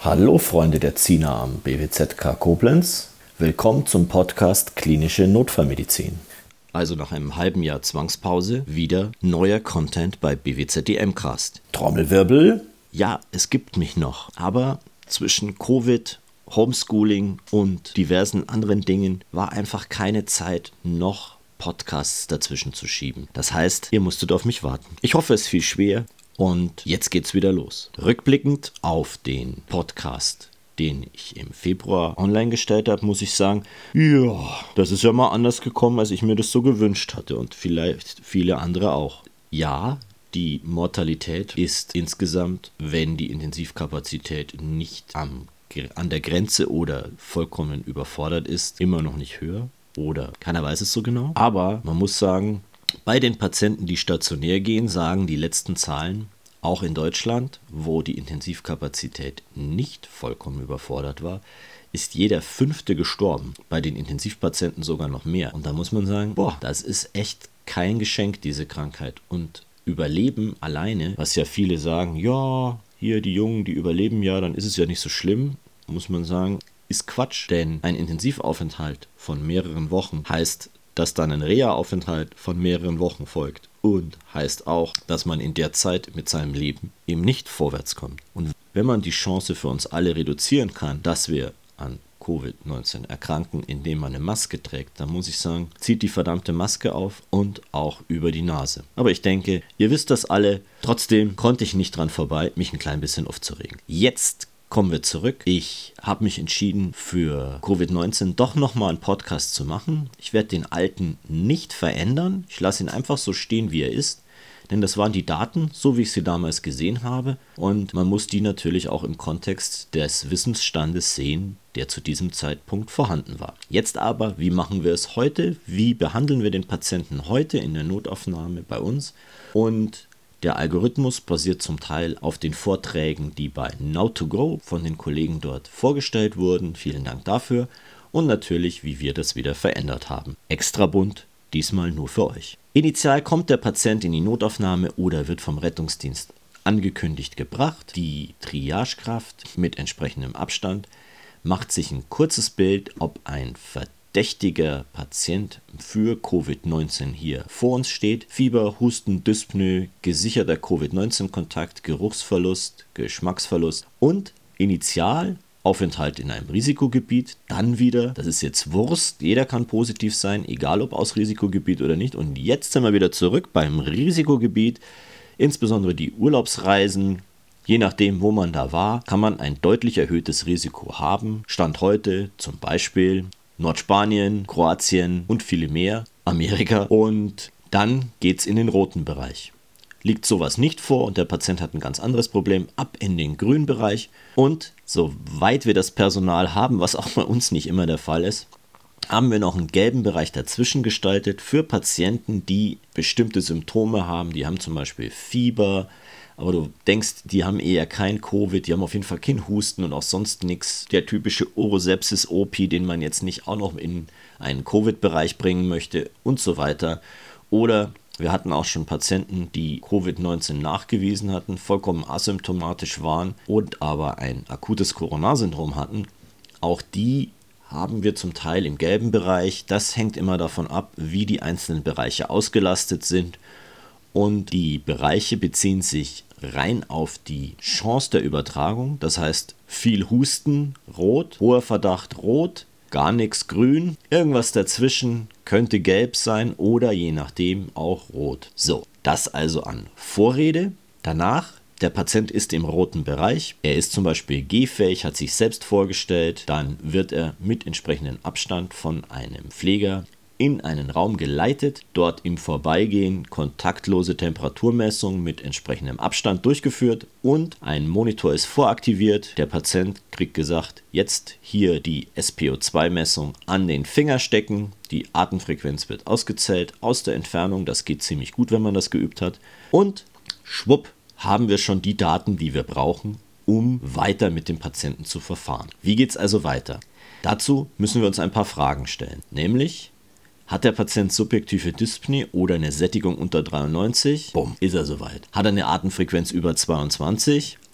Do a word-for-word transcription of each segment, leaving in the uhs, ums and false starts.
Hallo Freunde der Zina am B W Z K Koblenz, willkommen zum Podcast Klinische Notfallmedizin. Also nach einem halben Jahr Zwangspause wieder neuer Content bei B W Z D M-Cast. Trommelwirbel? Ja, es gibt mich noch, aber zwischen Covid, Homeschooling und diversen anderen Dingen war einfach keine Zeit, noch Podcasts dazwischen zu schieben. Das heißt, ihr musstet auf mich warten. Ich hoffe, es fiel schwer. Und jetzt geht's wieder los. Rückblickend auf den Podcast, den ich im Februar online gestellt habe, muss ich sagen, ja, das ist ja mal anders gekommen, als ich mir das so gewünscht hatte und vielleicht viele andere auch. Ja, die Mortalität ist insgesamt, wenn die Intensivkapazität nicht am, an der Grenze oder vollkommen überfordert ist, immer noch nicht höher oder keiner weiß es so genau. Aber man muss sagen, bei den Patienten, die stationär gehen, sagen die letzten Zahlen, auch in Deutschland, wo die Intensivkapazität nicht vollkommen überfordert war, ist jeder Fünfte gestorben. Bei den Intensivpatienten sogar noch mehr. Und da muss man sagen, boah, das ist echt kein Geschenk, diese Krankheit. Und Überleben alleine, was ja viele sagen, ja, hier die Jungen, die überleben ja, dann ist es ja nicht so schlimm, muss man sagen, ist Quatsch. Denn ein Intensivaufenthalt von mehreren Wochen heißt, dass dann ein Reha-Aufenthalt von mehreren Wochen folgt und heißt auch, dass man in der Zeit mit seinem Leben eben nicht vorwärts kommt. Und wenn man die Chance für uns alle reduzieren kann, dass wir an Covid neunzehn erkranken, indem man eine Maske trägt, dann muss ich sagen, zieht die verdammte Maske auf und auch über die Nase. Aber ich denke, ihr wisst das alle, trotzdem konnte ich nicht dran vorbei, mich ein klein bisschen aufzuregen. Jetzt kommen wir zurück. Ich habe mich entschieden, für Covid neunzehn doch nochmal einen Podcast zu machen. Ich werde den alten nicht verändern. Ich lasse ihn einfach so stehen, wie er ist. Denn das waren die Daten, so wie ich sie damals gesehen habe. Und man muss die natürlich auch im Kontext des Wissensstandes sehen, der zu diesem Zeitpunkt vorhanden war. Jetzt aber, wie machen wir es heute? Wie behandeln wir den Patienten heute in der Notaufnahme bei uns? Und der Algorithmus basiert zum Teil auf den Vorträgen, die bei Now to Go von den Kollegen dort vorgestellt wurden. Vielen Dank dafür. Und natürlich, wie wir das wieder verändert haben. Extra bunt, diesmal nur für euch. Initial kommt der Patient in die Notaufnahme oder wird vom Rettungsdienst angekündigt gebracht. Die Triagekraft mit entsprechendem Abstand macht sich ein kurzes Bild, ob ein verdächtiger Patient für Covid neunzehn hier vor uns steht. Fieber, Husten, Dyspnoe, gesicherter Covid neunzehn Kontakt, Geruchsverlust, Geschmacksverlust und initial Aufenthalt in einem Risikogebiet. Dann wieder, das ist jetzt Wurst, jeder kann positiv sein, egal ob aus Risikogebiet oder nicht. Und jetzt sind wir wieder zurück beim Risikogebiet, insbesondere die Urlaubsreisen. Je nachdem, wo man da war, kann man ein deutlich erhöhtes Risiko haben. Stand heute zum Beispiel Nordspanien, Kroatien und viele mehr, Amerika. Und dann geht es in den roten Bereich. Liegt sowas nicht vor und der Patient hat ein ganz anderes Problem, ab in den grünen Bereich. Und soweit wir das Personal haben, was auch bei uns nicht immer der Fall ist, haben wir noch einen gelben Bereich dazwischen gestaltet für Patienten, die bestimmte Symptome haben. Die haben zum Beispiel Fieber, aber du denkst, die haben eher kein Covid, die haben auf jeden Fall keinen Husten und auch sonst nichts. Der typische Urosepsis-O P, den man jetzt nicht auch noch in einen Covid-Bereich bringen möchte und so weiter. Oder wir hatten auch schon Patienten, die Covid neunzehn nachgewiesen hatten, vollkommen asymptomatisch waren und aber ein akutes Coronarsyndrom hatten. Auch die haben wir zum Teil im gelben Bereich. Das hängt immer davon ab, wie die einzelnen Bereiche ausgelastet sind. Und die Bereiche beziehen sich rein auf die Chance der Übertragung. Das heißt, viel Husten, rot, hoher Verdacht, rot, gar nichts grün, irgendwas dazwischen könnte gelb sein oder je nachdem auch rot. So, das also an Vorrede. Danach, der Patient ist im roten Bereich. Er ist zum Beispiel gehfähig, hat sich selbst vorgestellt. Dann wird er mit entsprechendem Abstand von einem Pfleger in einen Raum geleitet, dort im Vorbeigehen kontaktlose Temperaturmessung mit entsprechendem Abstand durchgeführt und ein Monitor ist voraktiviert. Der Patient kriegt gesagt, jetzt hier die S P O zwei Messung an den Finger stecken, die Atemfrequenz wird ausgezählt aus der Entfernung, das geht ziemlich gut, wenn man das geübt hat und schwupp haben wir schon die Daten, die wir brauchen, um weiter mit dem Patienten zu verfahren. Wie geht es also weiter? Dazu müssen wir uns ein paar Fragen stellen, nämlich: Hat der Patient subjektive Dyspnoe oder eine Sättigung unter dreiundneunzig? Bumm, ist er soweit. Hat er eine Atemfrequenz über zweiundzwanzig?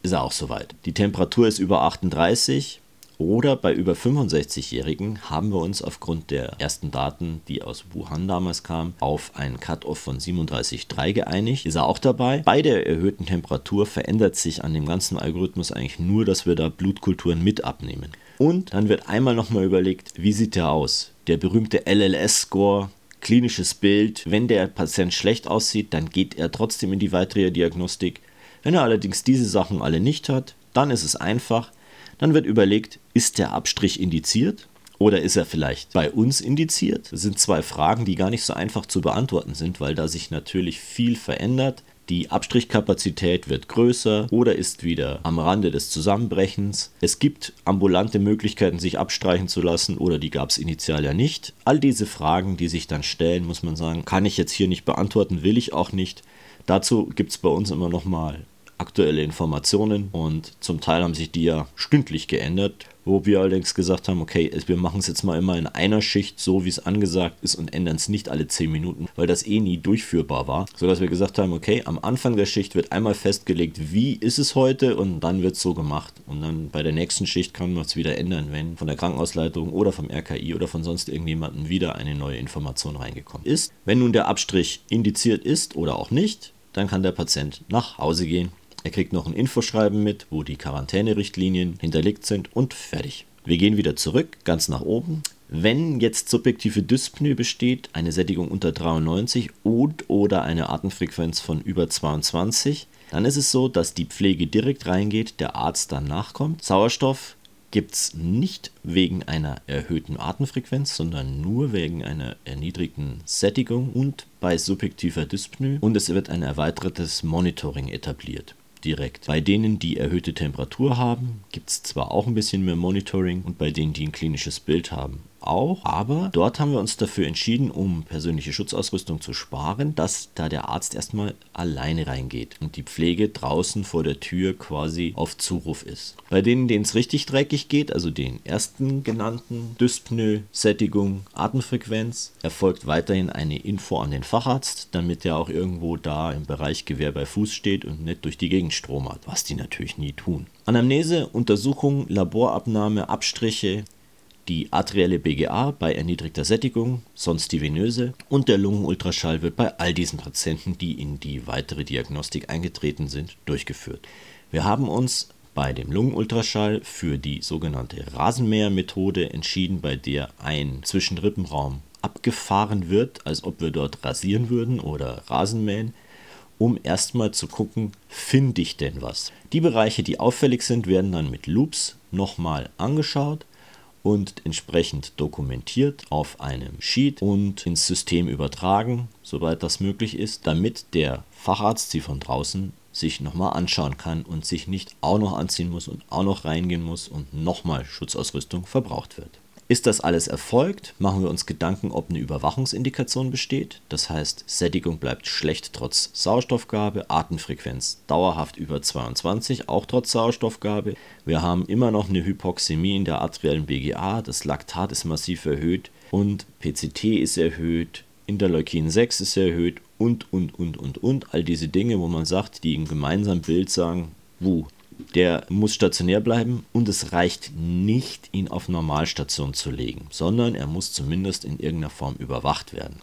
ist er auch soweit. Die Temperatur ist über achtunddreißig. Oder bei über fünfundsechzigjährigen haben wir uns aufgrund der ersten Daten, die aus Wuhan damals kamen, auf einen Cut-Off von siebenunddreißig Komma drei geeinigt. Ist er auch dabei. Bei der erhöhten Temperatur verändert sich an dem ganzen Algorithmus eigentlich nur, dass wir da Blutkulturen mit abnehmen. Und dann wird einmal nochmal überlegt, wie sieht der aus? Der berühmte L L S-Score, klinisches Bild. Wenn der Patient schlecht aussieht, dann geht er trotzdem in die weitere Diagnostik. Wenn er allerdings diese Sachen alle nicht hat, dann ist es einfach. Dann wird überlegt, ist der Abstrich indiziert oder ist er vielleicht bei uns indiziert? Das sind zwei Fragen, die gar nicht so einfach zu beantworten sind, weil da sich natürlich viel verändert. Die Abstrichkapazität wird größer oder ist wieder am Rande des Zusammenbrechens. Es gibt ambulante Möglichkeiten, sich abstreichen zu lassen oder die gab es initial ja nicht. All diese Fragen, die sich dann stellen, muss man sagen, kann ich jetzt hier nicht beantworten, will ich auch nicht. Dazu gibt es bei uns immer nochmal aktuelle Informationen und zum Teil haben sich die ja stündlich geändert, wo wir allerdings gesagt haben, okay, wir machen es jetzt mal immer in einer Schicht, so wie es angesagt ist und ändern es nicht alle zehn Minuten, weil das eh nie durchführbar war, sodass wir gesagt haben, okay, am Anfang der Schicht wird einmal festgelegt, wie ist es heute und dann wird es so gemacht und dann bei der nächsten Schicht kann man es wieder ändern, wenn von der Krankenhausleitung oder vom R K I oder von sonst irgendjemandem wieder eine neue Information reingekommen ist. Wenn nun der Abstrich indiziert ist oder auch nicht, dann kann der Patient nach Hause gehen. Er kriegt noch ein Infoschreiben mit, wo die Quarantänerichtlinien hinterlegt sind und fertig. Wir gehen wieder zurück, ganz nach oben. Wenn jetzt subjektive Dyspnoe besteht, eine Sättigung unter dreiundneunzig und oder eine Atemfrequenz von über zweiundzwanzig, dann ist es so, dass die Pflege direkt reingeht, der Arzt dann nachkommt. Sauerstoff gibt es nicht wegen einer erhöhten Atemfrequenz, sondern nur wegen einer erniedrigten Sättigung und bei subjektiver Dyspnoe und es wird ein erweitertes Monitoring etabliert. Direkt. Bei denen, die erhöhte Temperatur haben, gibt es zwar auch ein bisschen mehr Monitoring und bei denen, die ein klinisches Bild haben, auch, aber dort haben wir uns dafür entschieden, um persönliche Schutzausrüstung zu sparen, dass da der Arzt erstmal alleine reingeht und die Pflege draußen vor der Tür quasi auf Zuruf ist. Bei denen, denen es richtig dreckig geht, also den ersten genannten, Dyspnoe, Sättigung, Atemfrequenz, erfolgt weiterhin eine Info an den Facharzt, damit der auch irgendwo da im Bereich Gewehr bei Fuß steht und nicht durch die Gegend stromert, was die natürlich nie tun. Anamnese, Untersuchung, Laborabnahme, Abstriche, die arterielle B G A bei erniedrigter Sättigung, sonst die venöse und der Lungenultraschall wird bei all diesen Patienten, die in die weitere Diagnostik eingetreten sind, durchgeführt. Wir haben uns bei dem Lungenultraschall für die sogenannte Rasenmäher-Methode entschieden, bei der ein Zwischenrippenraum abgefahren wird, als ob wir dort rasieren würden oder Rasenmähen, um erstmal zu gucken, finde ich denn was. Die Bereiche, die auffällig sind, werden dann mit Loops nochmal angeschaut und entsprechend dokumentiert auf einem Sheet und ins System übertragen, soweit das möglich ist, damit der Facharzt sie von draußen sich nochmal anschauen kann und sich nicht auch noch anziehen muss und auch noch reingehen muss und nochmal Schutzausrüstung verbraucht wird. Ist das alles erfolgt, machen wir uns Gedanken, ob eine Überwachungsindikation besteht. Das heißt, Sättigung bleibt schlecht trotz Sauerstoffgabe, Atemfrequenz dauerhaft über zweiundzwanzig, auch trotz Sauerstoffgabe. Wir haben immer noch eine Hypoxämie in der arteriellen B G A, das Laktat ist massiv erhöht und P C T ist erhöht, Interleukin sechs ist erhöht und, und, und, und, und. All diese Dinge, wo man sagt, die im gemeinsamen Bild sagen, wuh. Der muss stationär bleiben und es reicht nicht, ihn auf Normalstation zu legen, sondern er muss zumindest in irgendeiner Form überwacht werden.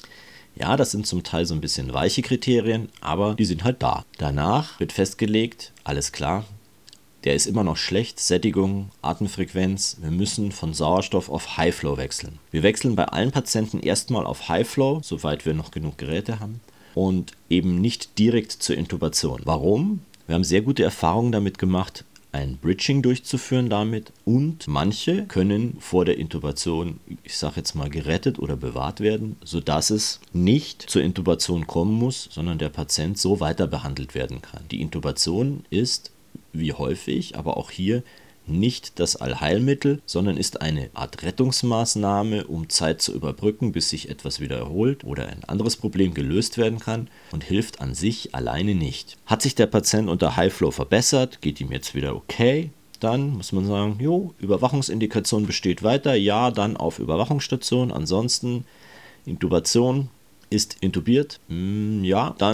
Ja, das sind zum Teil so ein bisschen weiche Kriterien, aber die sind halt da. Danach wird festgelegt, alles klar, der ist immer noch schlecht, Sättigung, Atemfrequenz, wir müssen von Sauerstoff auf High Flow wechseln. Wir wechseln bei allen Patienten erstmal auf High Flow, soweit wir noch genug Geräte haben, und eben nicht direkt zur Intubation. Warum? Wir haben sehr gute Erfahrungen damit gemacht, ein Bridging durchzuführen damit und manche können vor der Intubation, ich sage jetzt mal, gerettet oder bewahrt werden, sodass es nicht zur Intubation kommen muss, sondern der Patient so weiter behandelt werden kann. Die Intubation ist, wie häufig, aber auch hier nicht das Allheilmittel, sondern ist eine Art Rettungsmaßnahme, um Zeit zu überbrücken, bis sich etwas wieder erholt oder ein anderes Problem gelöst werden kann und hilft an sich alleine nicht. Hat sich der Patient unter High Flow verbessert, geht ihm jetzt wieder okay, dann muss man sagen, jo, Überwachungsindikation besteht weiter, ja, dann auf Überwachungsstation, ansonsten Intubation ist intubiert, mm, ja, dann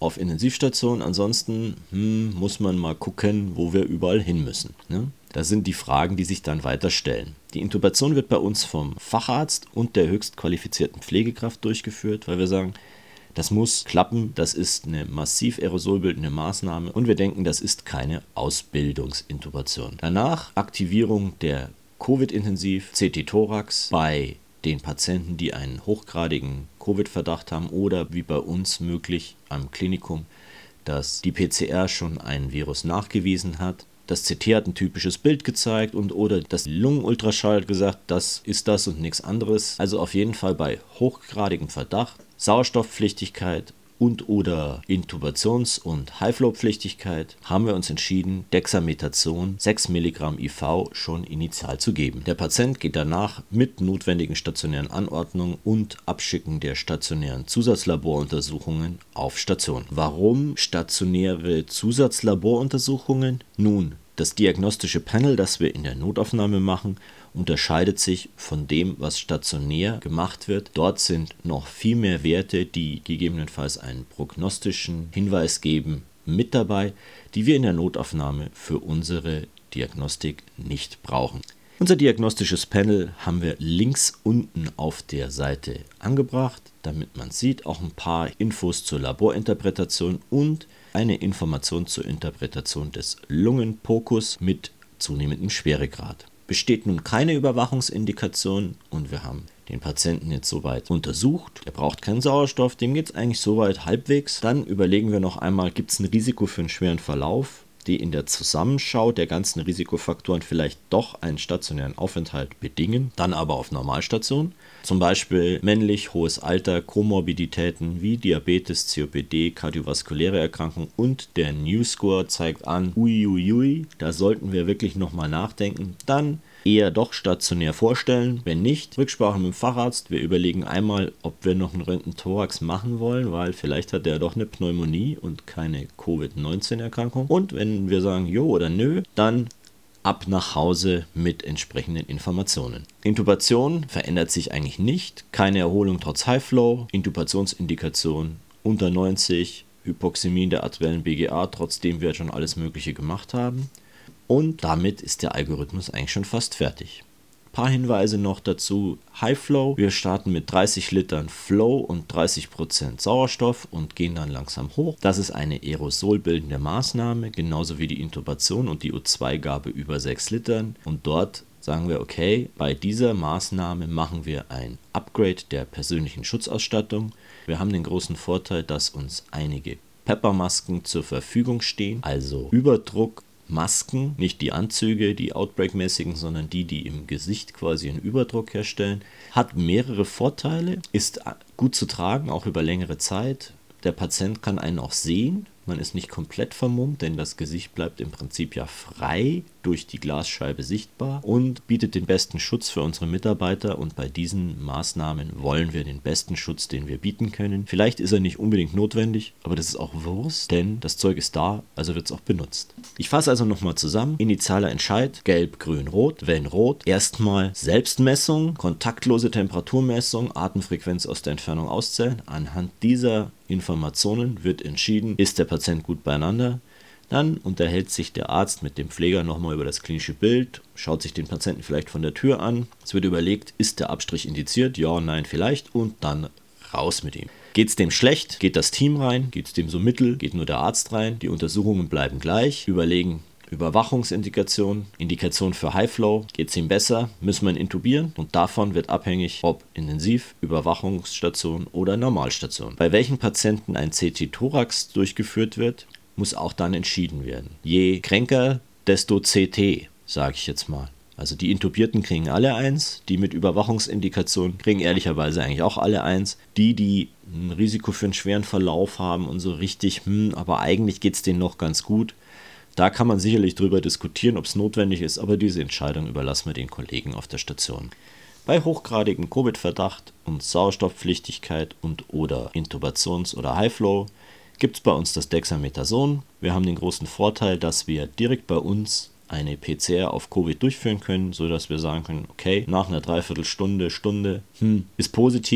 auf Intensivstation. Ansonsten hm, muss man mal gucken, wo wir überall hin müssen. Ne? Das sind die Fragen, die sich dann weiter stellen. Die Intubation wird bei uns vom Facharzt und der höchst qualifizierten Pflegekraft durchgeführt, weil wir sagen, das muss klappen, das ist eine massiv aerosolbildende Maßnahme und wir denken, das ist keine Ausbildungsintubation. Danach Aktivierung der Covid-Intensiv, C T-Thorax bei den Patienten, die einen hochgradigen Covid-Verdacht haben oder wie bei uns möglich am Klinikum, dass die P C R schon ein Virus nachgewiesen hat. Das C T hat ein typisches Bild gezeigt und oder das Lungenultraschall hat gesagt, das ist das und nichts anderes. Also auf jeden Fall bei hochgradigem Verdacht, Sauerstoffpflichtigkeit und oder Intubations- und High-Flow-Pflichtigkeit haben wir uns entschieden, Dexamethason sechs Milligramm I V schon initial zu geben. Der Patient geht danach mit notwendigen stationären Anordnungen und Abschicken der stationären Zusatzlaboruntersuchungen auf Station. Warum stationäre Zusatzlaboruntersuchungen? Nun, das diagnostische Panel, das wir in der Notaufnahme machen, unterscheidet sich von dem, was stationär gemacht wird. Dort sind noch viel mehr Werte, die gegebenenfalls einen prognostischen Hinweis geben, mit dabei, die wir in der Notaufnahme für unsere Diagnostik nicht brauchen. Unser diagnostisches Panel haben wir links unten auf der Seite angebracht, damit man sieht, auch ein paar Infos zur Laborinterpretation und eine Information zur Interpretation des Lungenpokus mit zunehmendem Schweregrad. Besteht nun keine Überwachungsindikation und wir haben den Patienten jetzt soweit untersucht, er braucht keinen Sauerstoff, dem geht es eigentlich soweit halbwegs. Dann überlegen wir noch einmal, gibt es ein Risiko für einen schweren Verlauf, die in der Zusammenschau der ganzen Risikofaktoren vielleicht doch einen stationären Aufenthalt bedingen, dann aber auf Normalstation. Zum Beispiel männlich, hohes Alter, Komorbiditäten wie Diabetes, C O P D, kardiovaskuläre Erkrankung und der New-Score zeigt an, uiuiui, da sollten wir wirklich nochmal nachdenken. Dann eher doch stationär vorstellen. Wenn nicht, Rücksprache mit dem Facharzt. Wir überlegen einmal, ob wir noch einen Röntgen-Thorax machen wollen, weil vielleicht hat er doch eine Pneumonie und keine Covid neunzehn Erkrankung. Und wenn wir sagen, jo oder nö, dann ab nach Hause mit entsprechenden Informationen. Intubation verändert sich eigentlich nicht. Keine Erholung trotz High-Flow. Intubationsindikation unter neunzig. Hypoxämie der arteriellen B G A, trotzdem wir schon alles Mögliche gemacht haben. Und damit ist der Algorithmus eigentlich schon fast fertig. Ein paar Hinweise noch dazu. High Flow. Wir starten mit dreißig Litern Flow und dreißig Prozent Sauerstoff und gehen dann langsam hoch. Das ist eine aerosolbildende Maßnahme, genauso wie die Intubation und die O zwei Gabe über sechs Litern. Und dort sagen wir, okay, bei dieser Maßnahme machen wir ein Upgrade der persönlichen Schutzausstattung. Wir haben den großen Vorteil, dass uns einige Peppermasken zur Verfügung stehen, also Überdruck Masken, nicht die Anzüge, die Outbreak-mäßigen, sondern die, die im Gesicht quasi einen Überdruck herstellen. Hat mehrere Vorteile, ist gut zu tragen, auch über längere Zeit. Der Patient kann einen auch sehen, man ist nicht komplett vermummt, denn das Gesicht bleibt im Prinzip ja frei durch die Glasscheibe sichtbar und bietet den besten Schutz für unsere Mitarbeiter und bei diesen Maßnahmen wollen wir den besten Schutz, den wir bieten können. Vielleicht ist er nicht unbedingt notwendig, aber das ist auch Wurst, denn das Zeug ist da, also wird es auch benutzt. Ich fasse also nochmal zusammen. Initialer Entscheid, gelb, grün, rot. Wenn rot, erstmal Selbstmessung, kontaktlose Temperaturmessung, Atemfrequenz aus der Entfernung auszählen. Anhand dieser Informationen wird entschieden, ist der Patient gut beieinander. Dann unterhält sich der Arzt mit dem Pfleger nochmal über das klinische Bild, schaut sich den Patienten vielleicht von der Tür an. Es wird überlegt, ist der Abstrich indiziert? Ja, nein, vielleicht. Und dann raus mit ihm. Geht es dem schlecht? Geht das Team rein? Geht es dem so mittel? Geht nur der Arzt rein? Die Untersuchungen bleiben gleich. Überlegen, Überwachungsindikation, Indikation für High Flow. Geht es ihm besser? Müssen wir ihn intubieren? Und davon wird abhängig, ob Intensiv, Überwachungsstation oder Normalstation. Bei welchen Patienten ein C T-Thorax durchgeführt wird, muss auch dann entschieden werden. Je kränker, desto C T, sage ich jetzt mal. Also die Intubierten kriegen alle eins, die mit Überwachungsindikation kriegen ehrlicherweise eigentlich auch alle eins. Die, die ein Risiko für einen schweren Verlauf haben und so richtig, hm, aber eigentlich geht es denen noch ganz gut. Da kann man sicherlich drüber diskutieren, ob es notwendig ist, aber diese Entscheidung überlassen wir den Kollegen auf der Station. Bei hochgradigem Covid-Verdacht und Sauerstoffpflichtigkeit und oder Intubations- oder High-Flow gibt es bei uns das Dexamethason. Wir haben den großen Vorteil, dass wir direkt bei uns eine P C R auf Covid durchführen können, sodass wir sagen können, okay, nach einer Dreiviertelstunde, Stunde, hm, ist positiv,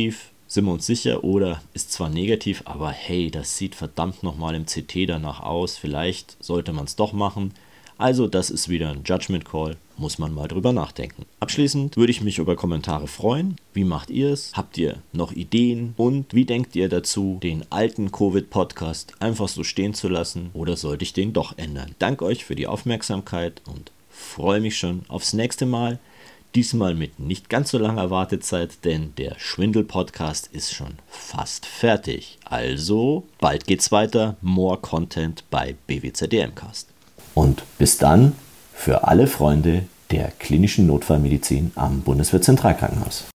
sind wir uns sicher oder ist zwar negativ, aber hey, das sieht verdammt nochmal im C T danach aus, vielleicht sollte man es doch machen. Also das ist wieder ein Judgment Call, muss man mal drüber nachdenken. Abschließend würde ich mich über Kommentare freuen. Wie macht ihr es? Habt ihr noch Ideen? Und wie denkt ihr dazu, den alten Covid-Podcast einfach so stehen zu lassen oder sollte ich den doch ändern? Danke euch für die Aufmerksamkeit und freue mich schon aufs nächste Mal. Diesmal mit nicht ganz so langer Wartezeit, denn der Schwindel-Podcast ist schon fast fertig. Also bald geht's weiter, more Content bei B W Z D M-Cast. Und bis dann für alle Freunde der klinischen Notfallmedizin am Bundeswehrzentralkrankenhaus.